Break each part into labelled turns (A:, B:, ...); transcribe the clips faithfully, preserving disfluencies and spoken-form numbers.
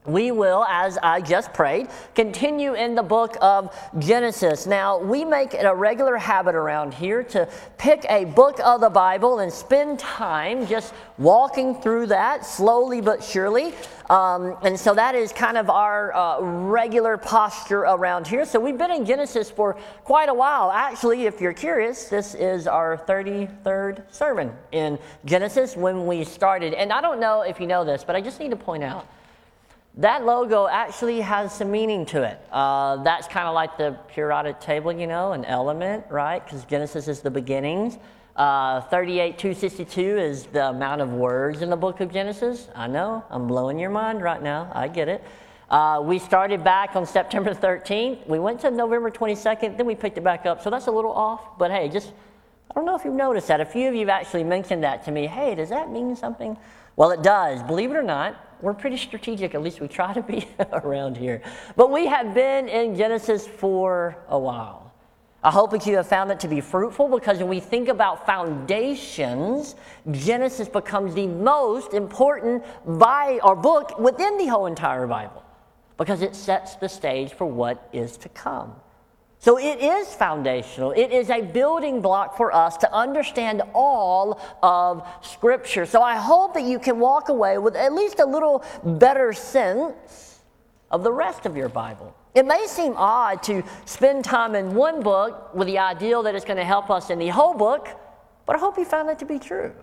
A: we will, as I just prayed, continue in the book of Genesis. Now, we make it a regular habit around here to pick a book of the Bible and spend time just walking through that slowly but surely. Um, and so that is kind of our uh, regular posture around here. So we've been in Genesis for quite a while. Actually, if you're curious, this is our thirty-third sermon in Genesis when we started. And I don't know if you know this, but I just need to point out, that logo actually has some meaning to it. Uh, that's kind of like the periodic table, you know, an element, right? Because Genesis is the beginnings. Uh, thirty-eight two sixty-two is the amount of words in the book of Genesis. I know, I'm blowing your mind right now. I get it. Uh, we started back on September thirteenth. We went to November twenty-second, then we picked it back up. So that's a little off, but hey, just, I don't know if you've noticed that. A few of you have actually mentioned that to me. Hey, does that mean something? Well, it does. Believe it or not, we're pretty strategic, at least we try to be around here. But we have been in Genesis for a while. I hope that you have found it to be fruitful, because when we think about foundations, Genesis becomes the most important by or book within the whole entire Bible, because it sets the stage for what is to come. So it is foundational. It is a building block for us to understand all of Scripture. So I hope that you can walk away with at least a little better sense of the rest of your Bible. It may seem odd to spend time in one book with the ideal that it's going to help us in the whole book, but I hope you found that to be true.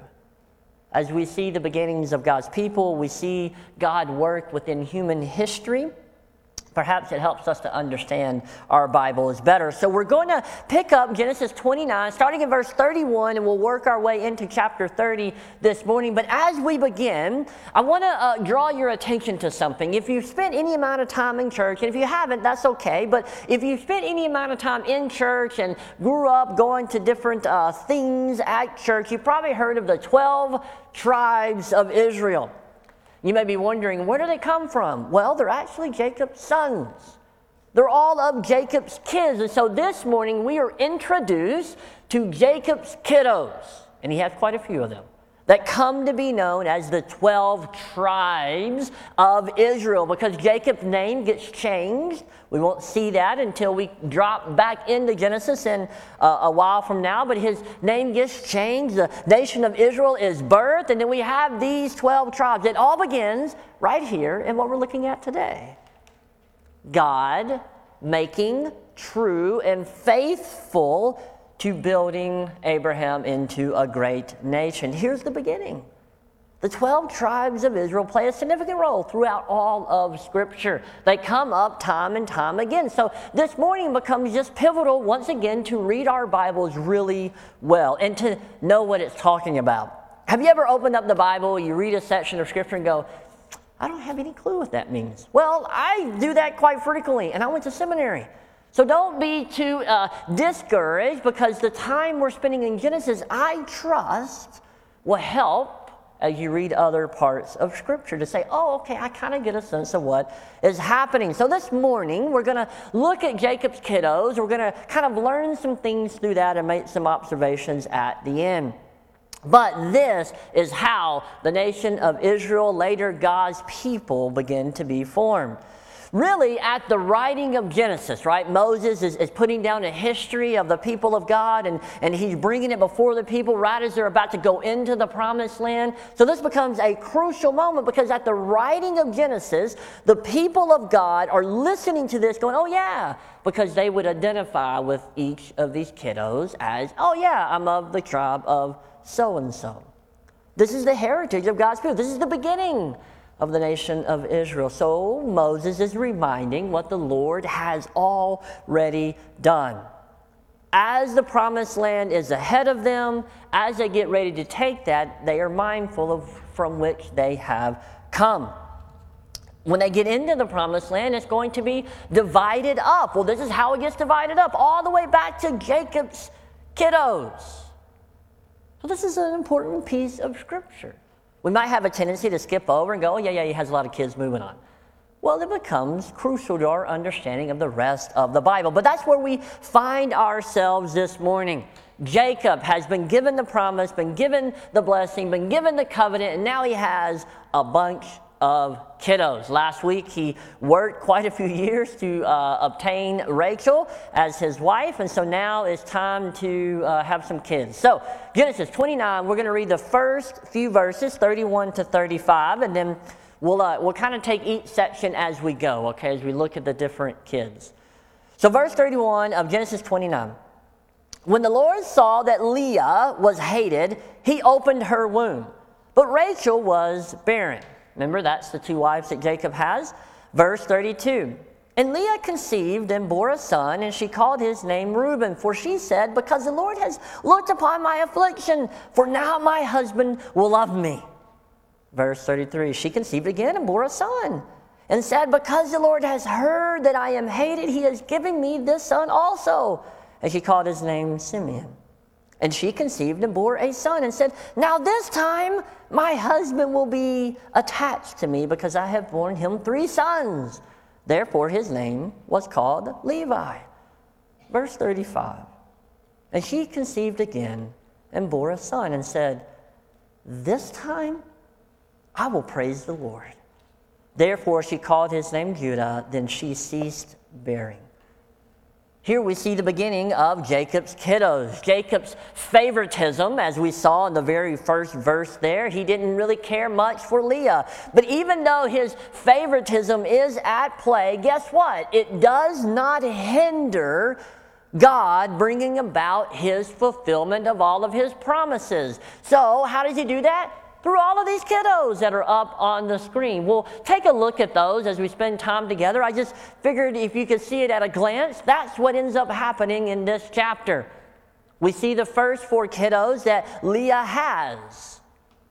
A: As we see the beginnings of God's people, we see God work within human history. Perhaps it helps us to understand our Bibles better. So we're going to pick up Genesis twenty-nine, starting in verse thirty-one, and we'll work our way into chapter thirty this morning. But as we begin, I want to uh, draw your attention to something. If you've spent any amount of time in church, and if you haven't, that's okay. But if you've spent any amount of time in church and grew up going to different uh, things at church, you've probably heard of the twelve tribes of Israel. You may be wondering, where do they come from? Well, they're actually Jacob's sons. They're all of Jacob's kids. And so this morning we are introduced to Jacob's kiddos. And he has quite a few of them that come to be known as the twelve tribes of Israel, because Jacob's name gets changed. We won't see that until we drop back into Genesis in uh, a while from now, but his name gets changed. The nation of Israel is birthed, and then we have these twelve tribes. It all begins right here in what we're looking at today. God making true and faithful to building Abraham into a great nation. Here's the beginning. The twelve tribes of Israel play a significant role throughout all of Scripture. They come up time and time again. So this morning becomes just pivotal once again to read our Bibles really well and to know what it's talking about. Have you ever opened up the Bible, you read a section of Scripture and go, I don't have any clue what that means? Well, I do that quite frequently, and I went to seminary. So don't be too uh, discouraged, because the time we're spending in Genesis, I trust, will help as you read other parts of Scripture to say, oh, okay, I kind of get a sense of what is happening. So this morning, we're going to look at Jacob's kiddos. We're going to kind of learn some things through that and make some observations at the end. But this is how the nation of Israel, later God's people, begin to be formed. Really, at the writing of Genesis, right? Moses is, is putting down a history of the people of God, and, and he's bringing it before the people right as they're about to go into the promised land. So this becomes a crucial moment, because at the writing of Genesis, the people of God are listening to this going, oh yeah, because they would identify with each of these kiddos as, oh yeah, I'm of the tribe of so-and-so. This is the heritage of God's people. This is the beginning of the nation of Israel. So Moses is reminding what the Lord has already done. As the promised land is ahead of them, as they get ready to take that, they are mindful of from which they have come. When they get into the promised land, it's going to be divided up. Well, this is how it gets divided up, all the way back to Jacob's kiddos. So this is an important piece of Scripture. We might have a tendency to skip over and go, oh, yeah, yeah, he has a lot of kids, moving on. Well, it becomes crucial to our understanding of the rest of the Bible. But that's where we find ourselves this morning. Jacob has been given the promise, been given the blessing, been given the covenant, and now he has a bunch of kiddos. Last week, he worked quite a few years to uh, obtain Rachel as his wife, and so now it's time to uh, have some kids. So, Genesis twenty-nine, we're going to read the first few verses, thirty-one to thirty-five, and then we'll, uh, we'll kind of take each section as we go, okay, as we look at the different kids. So, verse thirty-one of Genesis twenty-nine. When the Lord saw that Leah was hated, he opened her womb, but Rachel was barren. Remember, that's the two wives that Jacob has. Verse thirty-two. And Leah conceived and bore a son, and she called his name Reuben, for she said, because the Lord has looked upon my affliction, for now my husband will love me. Verse thirty-three. She conceived again and bore a son, and said, because the Lord has heard that I am hated, he has given me this son also. And she called his name Simeon. And she conceived and bore a son and said, now this time my husband will be attached to me because I have borne him three sons. Therefore his name was called Levi. Verse thirty-five. And she conceived again and bore a son and said, this time I will praise the Lord. Therefore she called his name Judah. Then she ceased bearing. Here we see the beginning of Jacob's kiddos. Jacob's favoritism, as we saw in the very first verse there, he didn't really care much for Leah. But even though his favoritism is at play, guess what? It does not hinder God bringing about his fulfillment of all of his promises. So how does he do that? Through all of these kiddos that are up on the screen. We'll take a look at those as we spend time together. I just figured if you could see it at a glance, that's what ends up happening in this chapter. We see the first four kiddos that Leah has.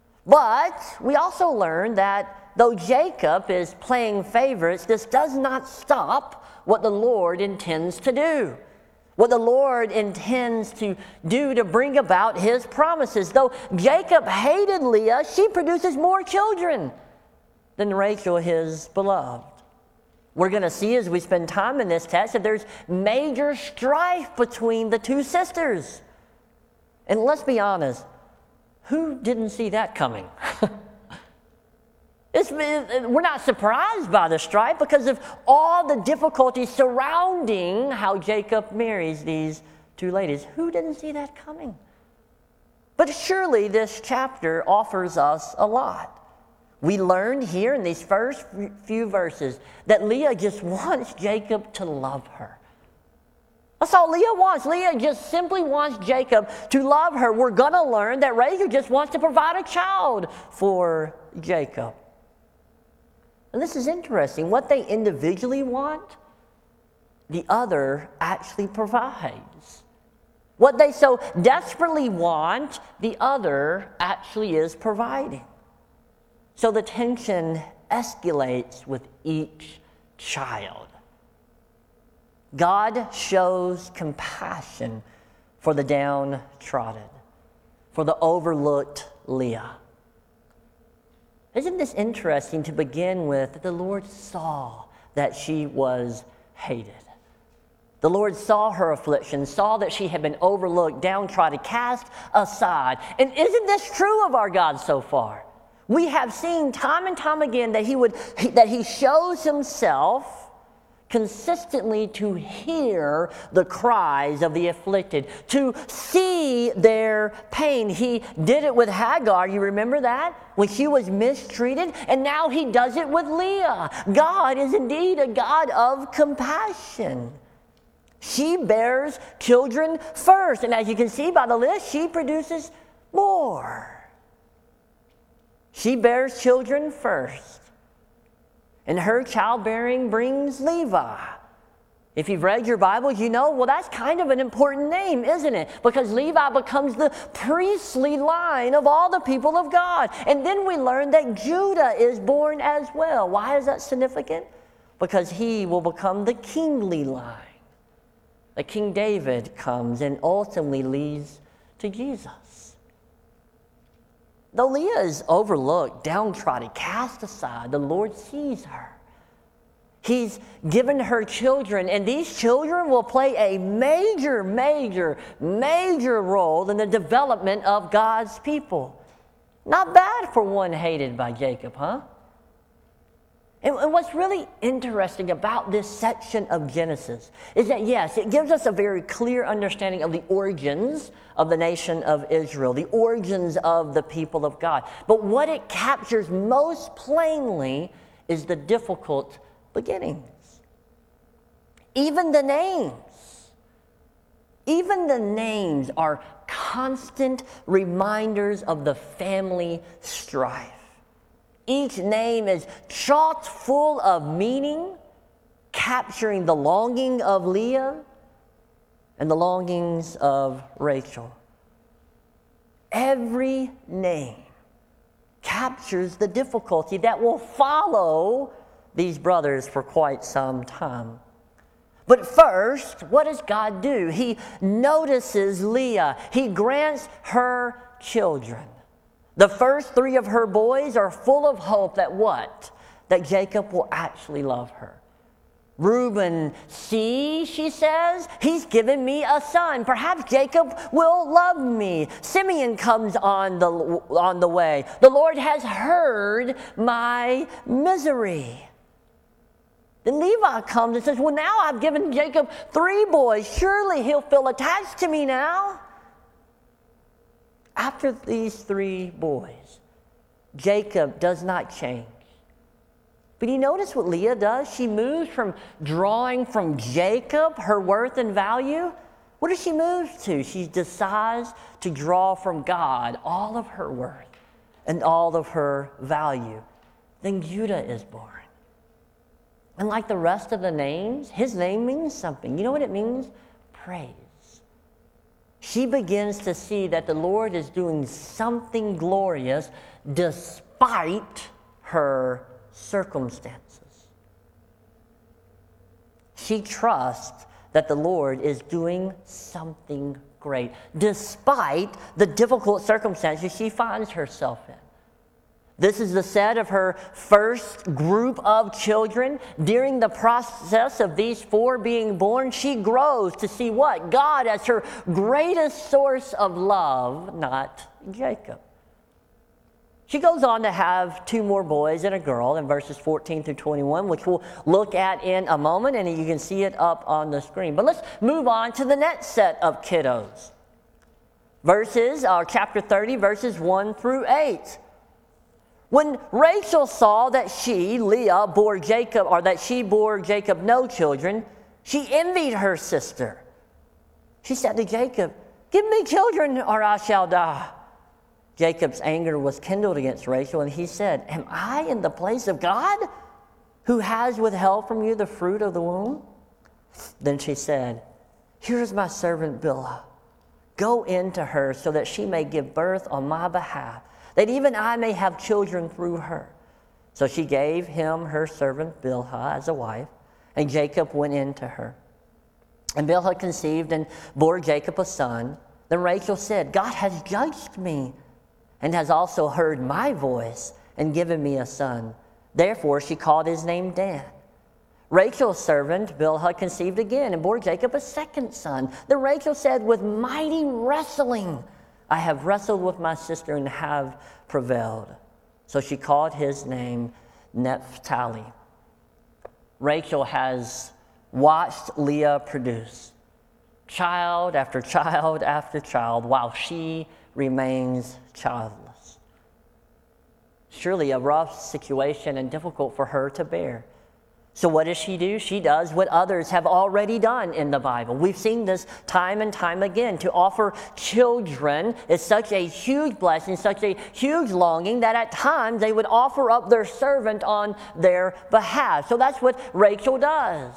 A: But we also learn that though Jacob is playing favorites, this does not stop what the Lord intends to do. What the Lord intends to do to bring about his promises. Though Jacob hated Leah, she produces more children than Rachel, his beloved. We're going to see as we spend time in this text that there's major strife between the two sisters. And let's be honest, who didn't see that coming? It's, we're not surprised by the strife because of all the difficulties surrounding how Jacob marries these two ladies. Who didn't see that coming? But surely this chapter offers us a lot. We learned here in these first few verses that Leah just wants Jacob to love her. That's all Leah wants. Leah just simply wants Jacob to love her. We're going to learn that Rachel just wants to provide a child for Jacob. And this is interesting. What they individually want, the other actually provides. What they so desperately want, the other actually is providing. So the tension escalates with each child. God shows compassion for the downtrodden, for the overlooked Leah. Isn't this interesting to begin with that the Lord saw that she was hated? The Lord saw her affliction, saw that she had been overlooked, downtrodden, cast aside. And isn't this true of our God so far? We have seen time and time again that he would that he shows himself consistently to hear the cries of the afflicted, to see their pain. He did it with Hagar, you remember that? When she was mistreated, and now he does it with Leah. God is indeed a God of compassion. She bears children first, and as you can see by the list, she produces more. She bears children first. And her childbearing brings Levi. If you've read your Bible, you know, well, that's kind of an important name, isn't it? Because Levi becomes the priestly line of all the people of God. And then we learn that Judah is born as well. Why is that significant? Because he will become the kingly line. That King David comes and ultimately leads to Jesus. Though Leah is overlooked, downtrodden, cast aside, the Lord sees her. He's given her children, and these children will play a major, major, major role in the development of God's people. Not bad for one hated by Jacob, huh? And, and what's really interesting about this section of Genesis is that, yes, it gives us a very clear understanding of the origins of the nation of Israel, the origins of the people of God. But what it captures most plainly is the difficult beginnings. Even the names. Even the names are constant reminders of the family strife. Each name is chock full of meaning, capturing the longing of Leah and the longings of Rachel. Every name captures the difficulty that will follow these brothers for quite some time. But first, what does God do? He notices Leah. He grants her children. The first three of her boys are full of hope that what? That Jacob will actually love her. Reuben, see, she says, he's given me a son. Perhaps Jacob will love me. Simeon comes on the, on the way. The Lord has heard my misery. Then Levi comes and says, well, now I've given Jacob three boys. Surely he'll feel attached to me now. After these three boys, Jacob does not change. But you notice what Leah does? She moves from drawing from Jacob her worth and value. What does she move to? She decides to draw from God all of her worth and all of her value. Then Judah is born. And like the rest of the names, his name means something. You know what it means? Praise. She begins to see that the Lord is doing something glorious despite her circumstances. She trusts that the Lord is doing something great despite the difficult circumstances she finds herself in. This is the set of her first group of children. During the process of these four being born, she grows to see what? God as her greatest source of love, not Jacob. She goes on to have two more boys and a girl in verses fourteen through twenty-one, which we'll look at in a moment, and you can see it up on the screen. But let's move on to the next set of kiddos. Verses, uh, chapter thirty, verses one through eight. When Rachel saw that she, Leah, bore Jacob, or that she bore Jacob no children, she envied her sister. She said to Jacob, give me children or I shall die. Jacob's anger was kindled against Rachel, and he said, am I in the place of God, who has withheld from you the fruit of the womb? Then she said, here is my servant Bilhah. Go in to her so that she may give birth on my behalf, that even I may have children through her. So she gave him her servant Bilhah as a wife, and Jacob went in to her. And Bilhah conceived and bore Jacob a son. Then Rachel said, God has judged me, and has also heard my voice, and given me a son. Therefore she called his name Dan. Rachel's servant Bilhah conceived again, and bore Jacob a second son. Then Rachel said, with mighty wrestling I have wrestled with my sister and have prevailed. So she called his name Naphtali. Rachel has watched Leah produce child after child after child while she remains childless. Surely a rough situation and difficult for her to bear. So what does she do? She does what others have already done in the Bible. We've seen this time and time again. To offer children is such a huge blessing, such a huge longing, that at times they would offer up their servant on their behalf. So that's what Rachel does.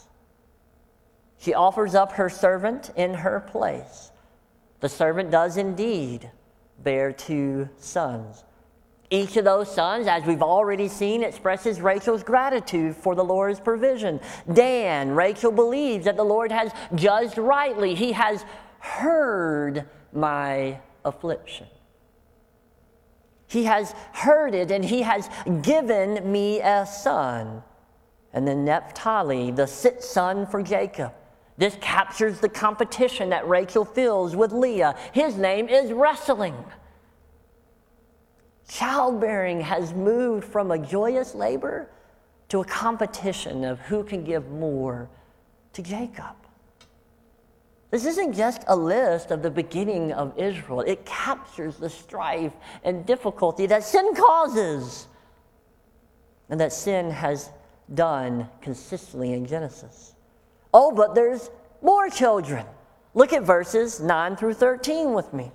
A: She offers up her servant in her place. The servant does indeed bear two sons. Each of those sons, as we've already seen, expresses Rachel's gratitude for the Lord's provision. Dan, Rachel believes that the Lord has judged rightly. He has heard my affliction. He has heard it, and he has given me a son. And then Naphtali, the sixth son for Jacob. This captures the competition that Rachel feels with Leah. His name is wrestling. Childbearing has moved from a joyous labor to a competition of who can give more to Jacob. This isn't just a list of the beginning of Israel. It captures the strife and difficulty that sin causes and that sin has done consistently in Genesis. Oh, but there's more children. Look at verses nine through thirteen with me.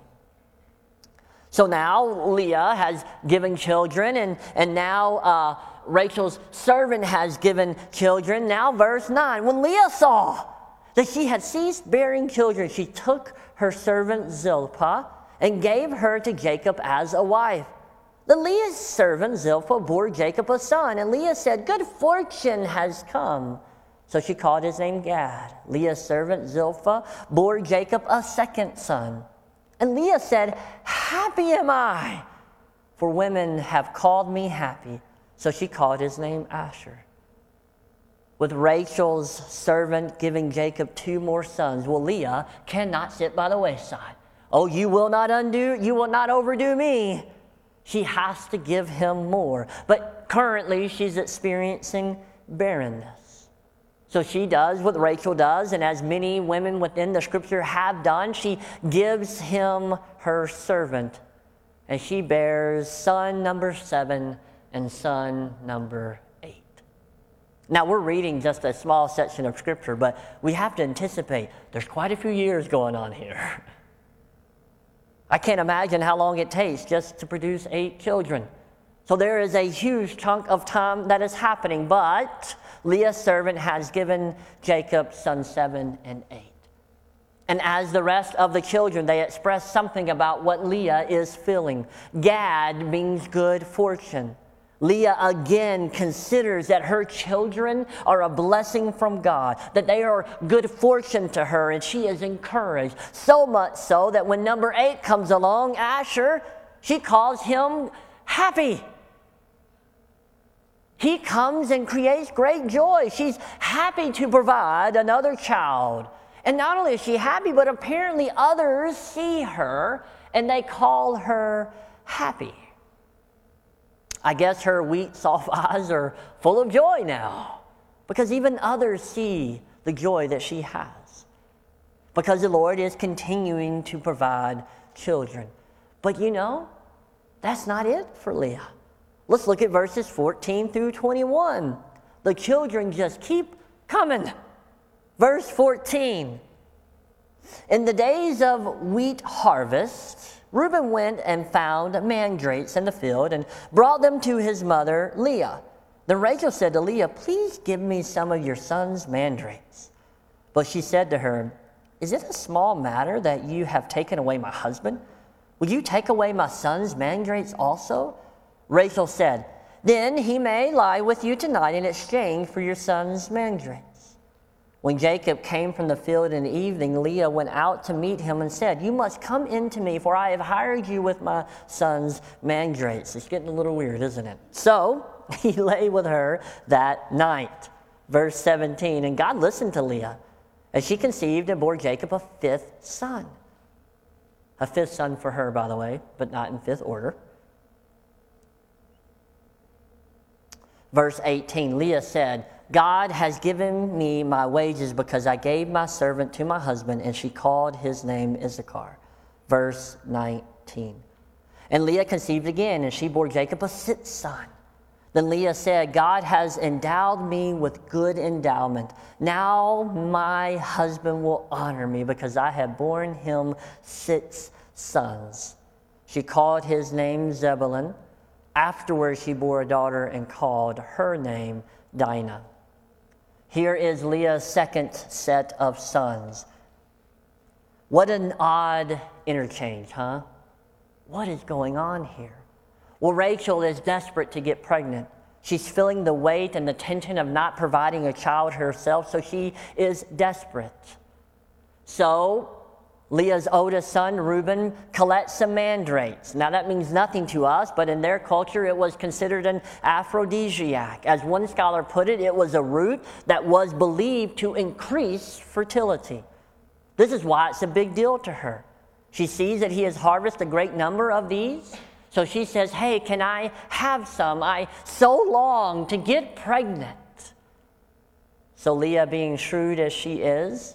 A: So now Leah has given children, and, and now uh, Rachel's servant has given children. Now verse nine, when Leah saw that she had ceased bearing children, she took her servant Zilpah and gave her to Jacob as a wife. Then Leah's servant Zilpah bore Jacob a son, and Leah said, good fortune has come. So she called his name Gad. Leah's servant Zilpah bore Jacob a second son. And Leah said, happy am I, for women have called me happy. So she called his name Asher. With Rachel's servant giving Jacob two more sons, well, Leah cannot sit by the wayside. Oh, you will not undo, you will not overdo me. She has to give him more. But currently, she's experiencing barrenness. So she does what Rachel does, and as many women within the scripture have done, she gives him her servant, and she bears son number seven and son number eight. Now, we're reading just a small section of scripture, but we have to anticipate there's quite a few years going on here. I can't imagine how long it takes just to produce eight children. So there is a huge chunk of time that is happening, but Leah's servant has given Jacob sons seven and eight. And as the rest of the children, they express something about what Leah is feeling. Gad means good fortune. Leah again considers that her children are a blessing from God, that they are good fortune to her, and she is encouraged. So much so that when number eight comes along, Asher, she calls him happy. He comes and creates great joy. She's happy to provide another child. And not only is she happy, but apparently others see her and they call her happy. I guess her weak, soft eyes are full of joy now, because even others see the joy that she has, because the Lord is continuing to provide children. But you know, that's not it for Leah. Let's look at verses fourteen through twenty-one. The children just keep coming. Verse fourteen. In the days of wheat harvest, Reuben went and found mandrakes in the field and brought them to his mother Leah. Then Rachel said to Leah, please give me some of your son's mandrakes. But she said to her, is it a small matter that you have taken away my husband? Will you take away my son's mandrakes also? Rachel said, then he may lie with you tonight in exchange for your son's mandrakes. When Jacob came from the field in the evening, Leah went out to meet him and said, you must come in to me, for I have hired you with my son's mandrakes. It's getting a little weird, isn't it? So he lay with her that night. Verse seventeen, and God listened to Leah as she conceived and bore Jacob a fifth son. A fifth son for her, by the way, but not in fifth order. Verse eighteen, Leah said, God has given me my wages because I gave my servant to my husband, and she called his name Issachar. Verse nineteen. And Leah conceived again, and she bore Jacob a sixth son. Then Leah said, God has endowed me with good endowment. Now my husband will honor me because I have borne him six sons. She called his name Zebulun. Afterwards she bore a daughter and called her name Dinah. Here is Leah's second set of sons. What an odd interchange, huh? What is going on here? Well, Rachel is desperate to get pregnant. She's feeling the weight and the tension of not providing a child herself, so she is desperate. So Leah's oldest son, Reuben, collects some mandrakes. Now, that means nothing to us, but in their culture, it was considered an aphrodisiac. As one scholar put it, it was a root that was believed to increase fertility. This is why it's a big deal to her. She sees that he has harvested a great number of these, So she says, hey, can I have some? I so long to get pregnant. So Leah, being shrewd as she is,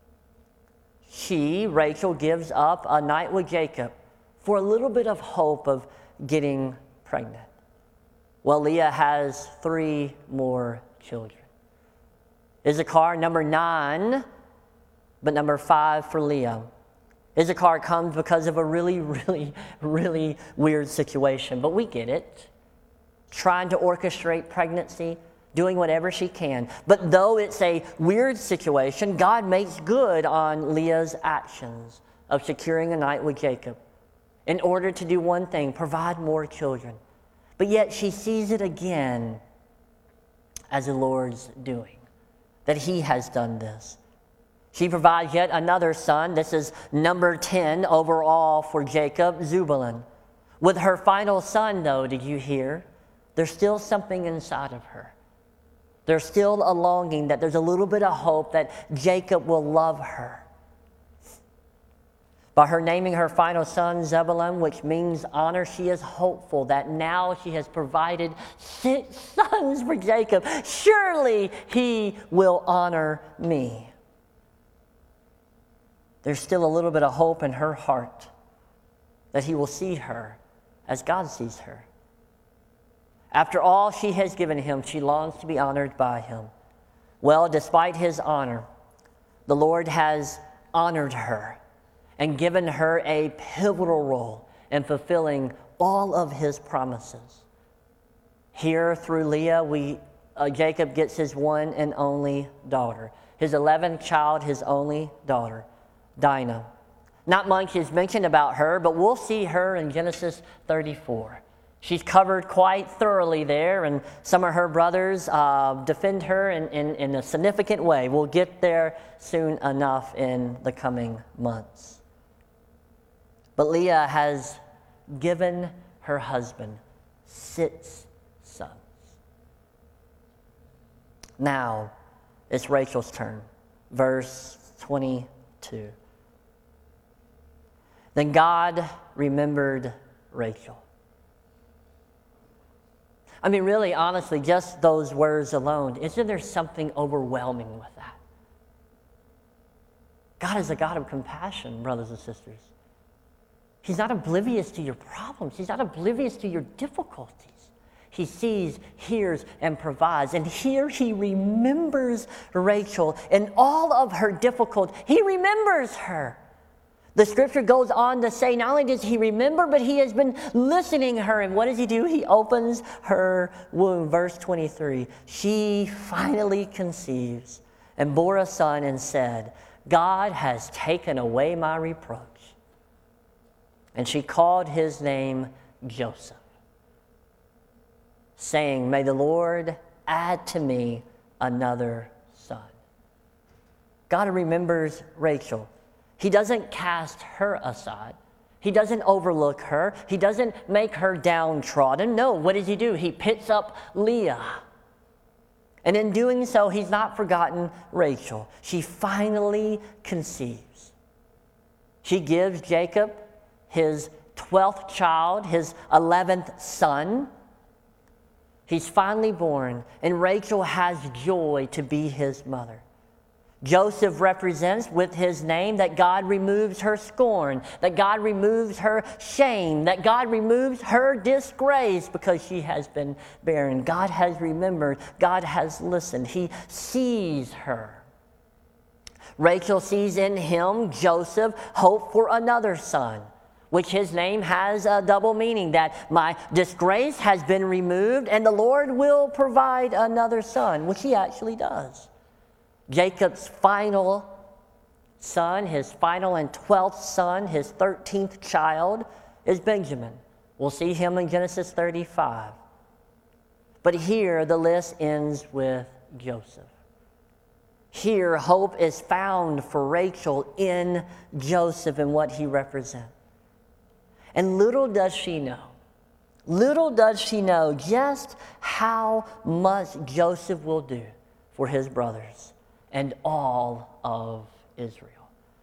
A: she, Rachel, gives up a night with Jacob for a little bit of hope of getting pregnant. Well, Leah has three more children. Issachar, number nine, but number five for Leah. Issachar comes because of a really, really, really weird situation, but we get it. Trying to orchestrate pregnancy, doing whatever she can. But though it's a weird situation, God makes good on Leah's actions of securing a night with Jacob in order to do one thing, provide more children. But yet she sees it again as the Lord's doing, that he has done this. She provides yet another son. This is number ten overall for Jacob, Zebulun. With her final son, though, did you hear? There's still something inside of her. There's still a longing that there's a little bit of hope that Jacob will love her. By her naming her final son Zebulun, which means honor, she is hopeful that now she has provided six sons for Jacob. Surely he will honor me. There's still a little bit of hope in her heart that he will see her as God sees her. After all she has given him, she longs to be honored by him. Well, despite his honor, the Lord has honored her and given her a pivotal role in fulfilling all of his promises. Here, through Leah, we, uh, Jacob gets his one and only daughter, his eleventh child, his only daughter, Dinah. Not much is mentioned about her, but we'll see her in Genesis thirty-four. She's covered quite thoroughly there, and some of her brothers uh, defend her in, in, in a significant way. We'll get there soon enough in the coming months. But Leah has given her husband six sons. Now it's Rachel's turn. Verse twenty-two. Then God remembered Rachel. I mean, really, honestly, just those words alone, isn't there something overwhelming with that? God is a God of compassion, brothers and sisters. He's not oblivious to your problems. He's not oblivious to your difficulties. He sees, hears, and provides. And here he remembers Rachel in all of her difficulty. He remembers her. The scripture goes on to say, not only does he remember, but he has been listening to her. And what does he do? He opens her womb. Verse twenty-three. She finally conceives and bore a son and said, God has taken away my reproach. And she called his name Joseph, saying, may the Lord add to me another son. God remembers Rachel. He doesn't cast her aside. He doesn't overlook her. He doesn't make her downtrodden. No, what does he do? He picks up Leah. And in doing so, he's not forgotten Rachel. She finally conceives. She gives Jacob his twelfth child, his eleventh son. He's finally born, and Rachel has joy to be his mother. Joseph represents with his name that God removes her scorn, that God removes her shame, that God removes her disgrace because she has been barren. God has remembered. God has listened. He sees her. Rachel sees in him, Joseph, hope for another son, which his name has a double meaning, that my disgrace has been removed and the Lord will provide another son, which he actually does. Jacob's final son, his final and twelfth son, his thirteenth child, is Benjamin. We'll see him in Genesis thirty-five. But here the list ends with Joseph. Here hope is found for Rachel in Joseph and what he represents. And little does she know, little does she know just how much Joseph will do for his brothers and all of Israel.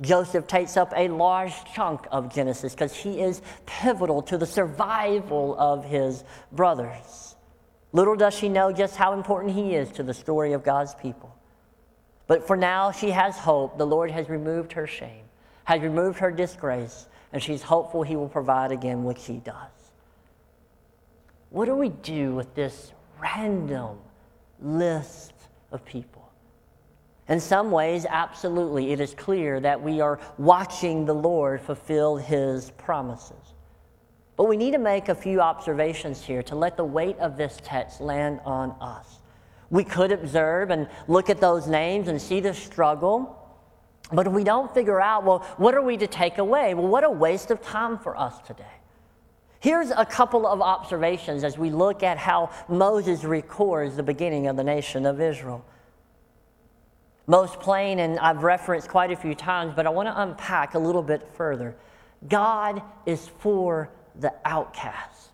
A: Joseph takes up a large chunk of Genesis because he is pivotal to the survival of his brothers. Little does she know just how important he is to the story of God's people. But for now, she has hope. The Lord has removed her shame, has removed her disgrace, and she's hopeful he will provide again, which he does. What do we do with this random list of people? In some ways, absolutely, it is clear that we are watching the Lord fulfill his promises. But we need to make a few observations here to let the weight of this text land on us. We could observe and look at those names and see the struggle, but if we don't figure out, well, what are we to take away? Well, what a waste of time for us today. Here's a couple of observations as we look at how Moses records the beginning of the nation of Israel. Most plain, and I've referenced quite a few times, but I want to unpack a little bit further. God is for the outcast.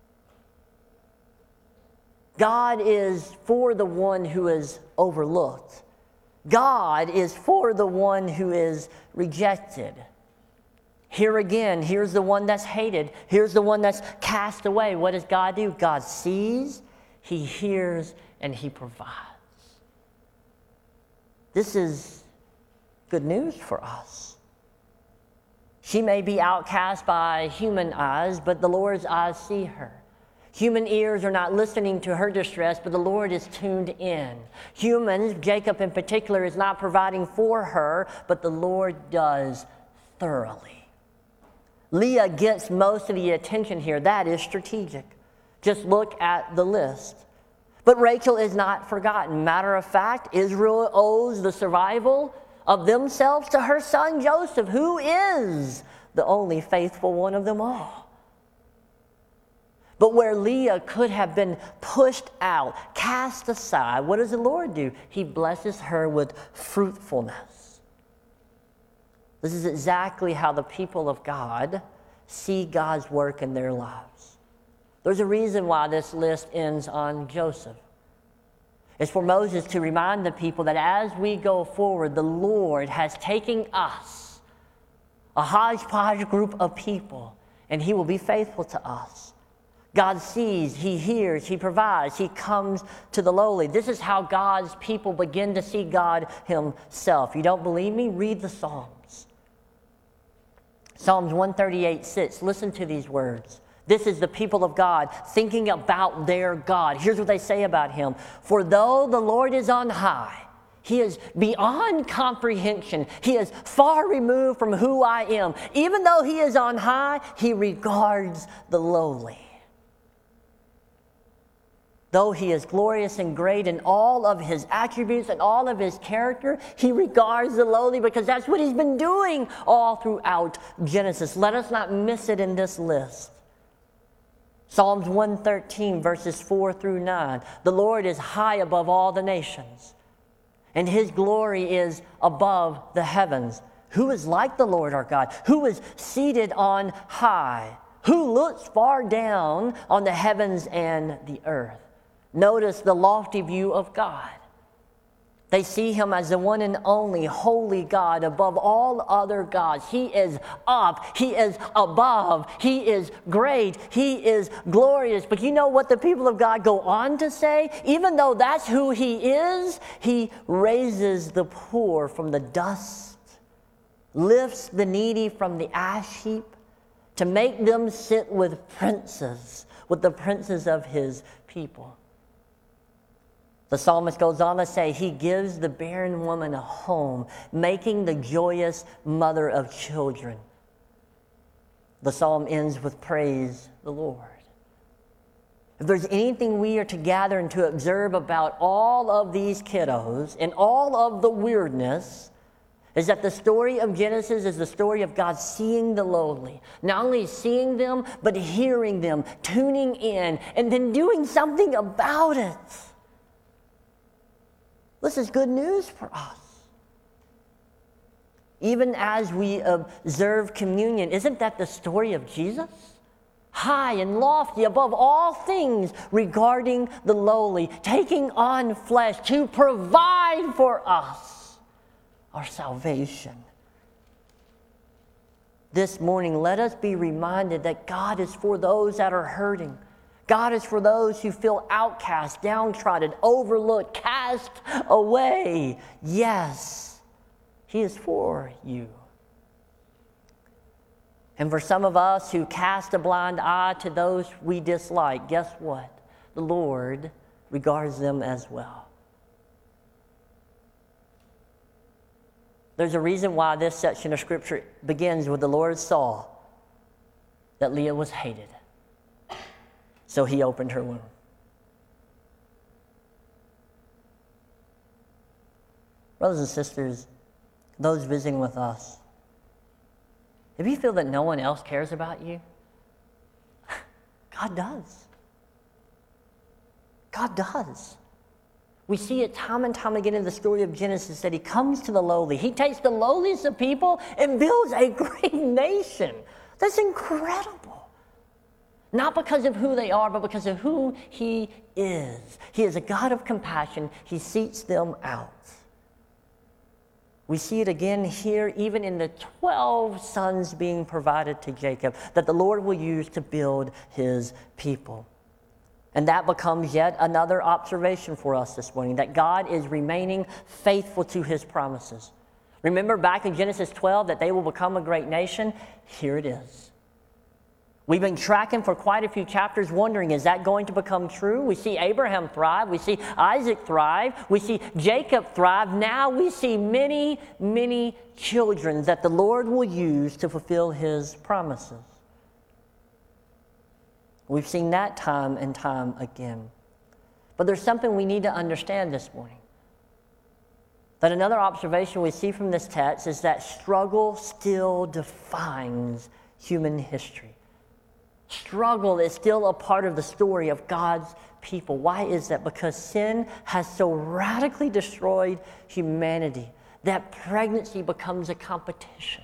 A: God is for the one who is overlooked. God is for the one who is rejected. Here again, here's the one that's hated. Here's the one that's cast away. What does God do? God sees, he hears, and he provides. This is good news for us. She may be outcast by human eyes, but the Lord's eyes see her. Human ears are not listening to her distress, but the Lord is tuned in. Humans, Jacob in particular, is not providing for her, but the Lord does thoroughly. Leah gets most of the attention here. That is strategic. Just look at the list. But Rachel is not forgotten. Matter of fact, Israel owes the survival of themselves to her son Joseph, who is the only faithful one of them all. But where Leah could have been pushed out, cast aside, what does the Lord do? He blesses her with fruitfulness. This is exactly how the people of God see God's work in their lives. There's a reason why this list ends on Joseph. It's for Moses to remind the people that as we go forward, the Lord has taken us, a hodgepodge group of people, and he will be faithful to us. God sees, he hears, he provides, he comes to the lowly. This is how God's people begin to see God himself. You don't believe me? Read the Psalms. Psalms one thirty-eight six. Listen to these words. This is the people of God thinking about their God. Here's what they say about him. For though the Lord is on high, he is beyond comprehension. He is far removed from who I am. Even though he is on high, he regards the lowly. Though he is glorious and great in all of his attributes and all of his character, he regards the lowly because that's what he's been doing all throughout Genesis. Let us not miss it in this list. Psalms one thirteen, verses four through nine. The Lord is high above all the nations, and his glory is above the heavens. Who is like the Lord our God? Who is seated on high? Who looks far down on the heavens and the earth? Notice the lofty view of God. They see him as the one and only holy God above all other gods. He is up. He is above. He is great. He is glorious. But you know what the people of God go on to say? Even though that's who he is, he raises the poor from the dust, lifts the needy from the ash heap to make them sit with princes, with the princes of his people. The psalmist goes on to say, he gives the barren woman a home, making the joyous mother of children. The psalm ends with praise the Lord. If there's anything we are to gather and to observe about all of these kiddos and all of the weirdness, is that the story of Genesis is the story of God seeing the lowly. Not only seeing them, but hearing them, tuning in, and then doing something about it. This is good news for us. Even as we observe communion, isn't that the story of Jesus? High and lofty above all things regarding the lowly, taking on flesh to provide for us our salvation. this morning, let us be reminded that God is for those that are hurting. God is for those who feel outcast, downtrodden, overlooked, cast away. Yes, He is for you. And for some of us who cast a blind eye to those we dislike, guess what? The Lord regards them as well. There's a reason why this section of Scripture begins with the Lord saw that Leah was hated, so He opened her womb. Brothers and sisters, those visiting with us, if you feel that no one else cares about you, God does. God does. We see it time and time again in the story of Genesis that He comes to the lowly. He takes the lowliest of people and builds a great nation. That's incredible. Not because of who they are, but because of who He is. He is a God of compassion. He seeks them out. We see it again here, even in the twelve sons being provided to Jacob, that the Lord will use to build His people. And that becomes yet another observation for us this morning, that God is remaining faithful to His promises. Remember back in Genesis twelve that they will become a great nation? Here it is. We've been tracking for quite a few chapters wondering, is that going to become true? We see Abraham thrive. We see Isaac thrive. We see Jacob thrive. Now we see many, many children that the Lord will use to fulfill His promises. We've seen that time and time again. But there's something we need to understand this morning. That another observation we see from this text is that struggle still defines human history. Struggle is still a part of the story of God's people. Why is that? Because sin has so radically destroyed humanity that pregnancy becomes a competition.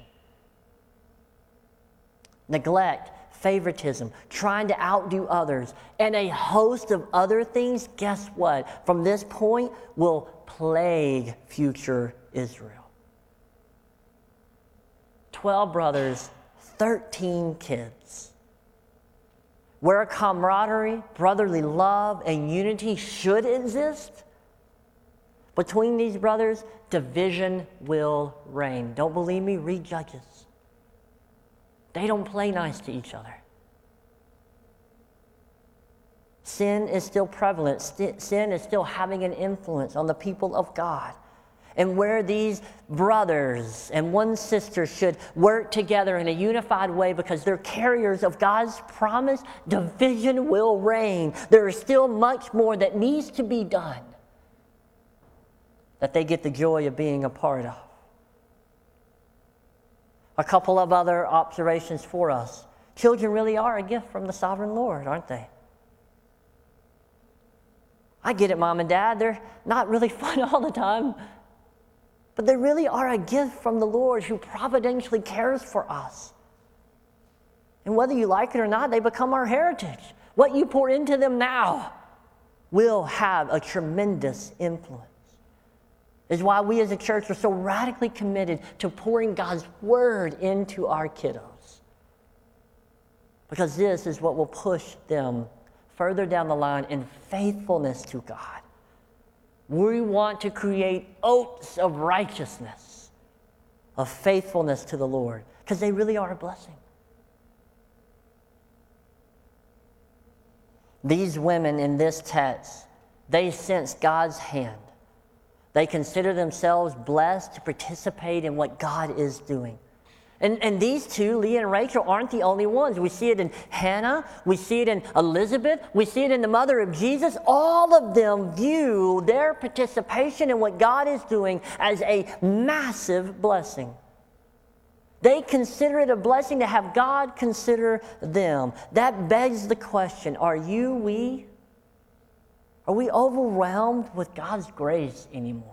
A: Neglect, favoritism, trying to outdo others, and a host of other things, guess what? From this point will plague future Israel. Twelve brothers, thirteen kids. Where camaraderie, brotherly love, and unity should exist, between these brothers, division will reign. Don't believe me? Read Judges. They don't play nice to each other. Sin is still prevalent. Sin is still having an influence on the people of God. And where these brothers and one sister should work together in a unified way because they're carriers of God's promise, division will reign. There is still much more that needs to be done that they get the joy of being a part of. A couple of other observations for us. Children really are a gift from the sovereign Lord, aren't they? I get it, Mom and Dad. They're not really fun all the time. But they really are a gift from the Lord who providentially cares for us. And whether you like it or not, they become our heritage. What you pour into them now will have a tremendous influence. It's why we as a church are so radically committed to pouring God's Word into our kiddos. Because this is what will push them further down the line in faithfulness to God. We want to create oats of righteousness, of faithfulness to the Lord, because they really are a blessing. These women in this text, they sense God's hand. They consider themselves blessed to participate in what God is doing. And, and these two, Leah and Rachel, aren't the only ones. We see it in Hannah. We see it in Elizabeth. We see it in the mother of Jesus. All of them view their participation in what God is doing as a massive blessing. They consider it a blessing to have God consider them. That begs the question, are you, we, are we overwhelmed with God's grace anymore?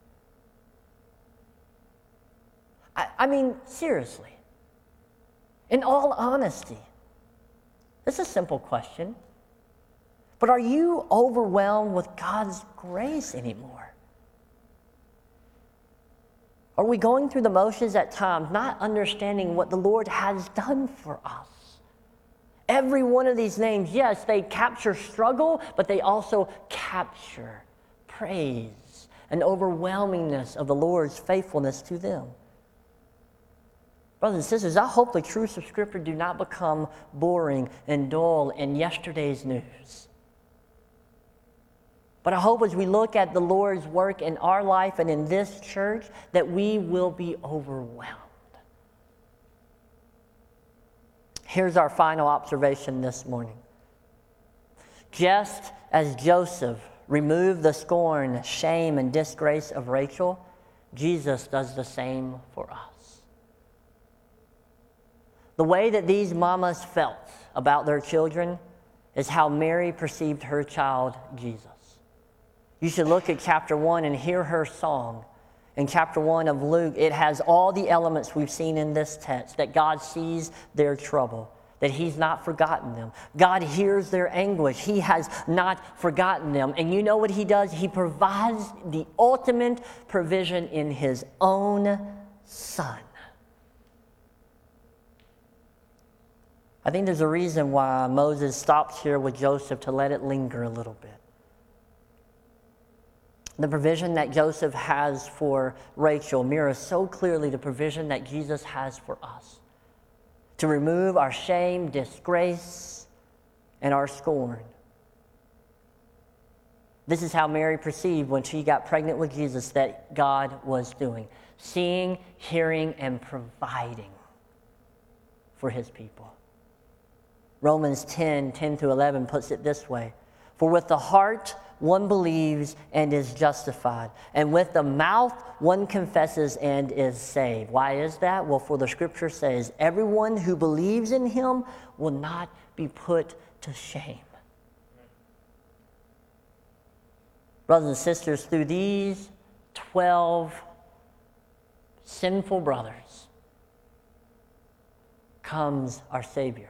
A: I, I mean, seriously, in all honesty, it's a simple question, but are you overwhelmed with God's grace anymore? Are we going through the motions at times, not understanding what the Lord has done for us? Every one of these names, yes, they capture struggle, but they also capture praise and overwhelmingness of the Lord's faithfulness to them. Brothers and sisters, I hope the truths of Scripture do not become boring and dull and yesterday's news. But I hope as we look at the Lord's work in our life and in this church, that we will be overwhelmed. Here's our final observation this morning. Just as Joseph removed the scorn, shame, and disgrace of Rachel, Jesus does the same for us. The way that these mamas felt about their children is how Mary perceived her child, Jesus. You should look at chapter one and hear her song. In chapter one of Luke, it has all the elements we've seen in this text, that God sees their trouble, that He's not forgotten them. God hears their anguish. He has not forgotten them. And you know what He does? He provides the ultimate provision in His own Son. I think there's a reason why Moses stops here with Joseph to let it linger a little bit. The provision that Joseph has for Rachel mirrors so clearly the provision that Jesus has for us. To remove our shame, disgrace, and our scorn. This is how Mary perceived when she got pregnant with Jesus that God was doing. Seeing, hearing, and providing for His people. Romans ten, ten through eleven puts it this way. For with the heart one believes and is justified, and with the mouth one confesses and is saved. Why is that? Well, for the Scripture says, everyone who believes in Him will not be put to shame. Brothers and sisters, through these twelve sinful brothers comes our Savior.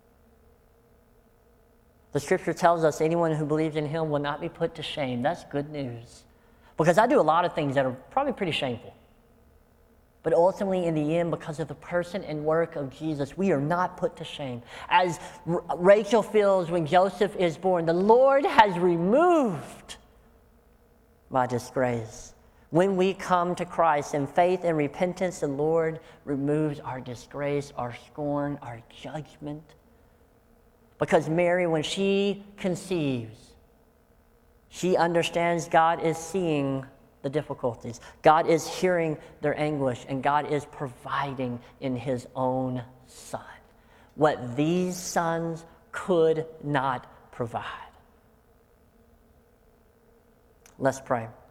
A: The Scripture tells us anyone who believes in Him will not be put to shame. That's good news. Because I do a lot of things that are probably pretty shameful. But ultimately, in the end, because of the person and work of Jesus, we are not put to shame. As R- Rachel feels when Joseph is born, the Lord has removed my disgrace. When we come to Christ in faith and repentance, the Lord removes our disgrace, our scorn, our judgment. Because Mary, when she conceives, she understands God is seeing the difficulties. God is hearing their anguish, and God is providing in His own Son what these sons could not provide. Let's pray.